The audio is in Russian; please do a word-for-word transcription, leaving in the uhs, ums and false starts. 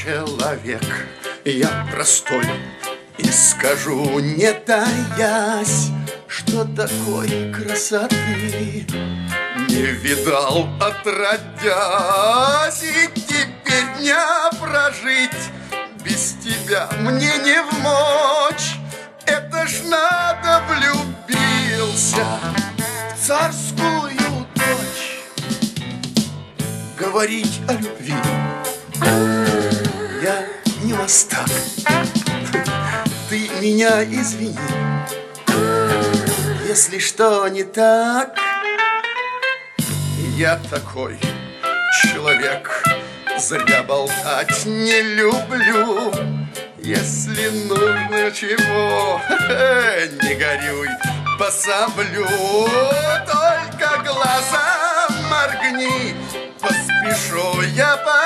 человек, я простой, и скажу, не таясь, что такой красоты не видал отродясь, и теперь дня прожить без тебя мне не вмочь. Это ж надо влюбился в царскую дочь. Говорить о любви я не мастак. Ты меня извини, если что не так. Я такой человек, зря болтать не люблю. Если нужно чего, не горюй, пособлю. Только глаза моргни, поспешу я по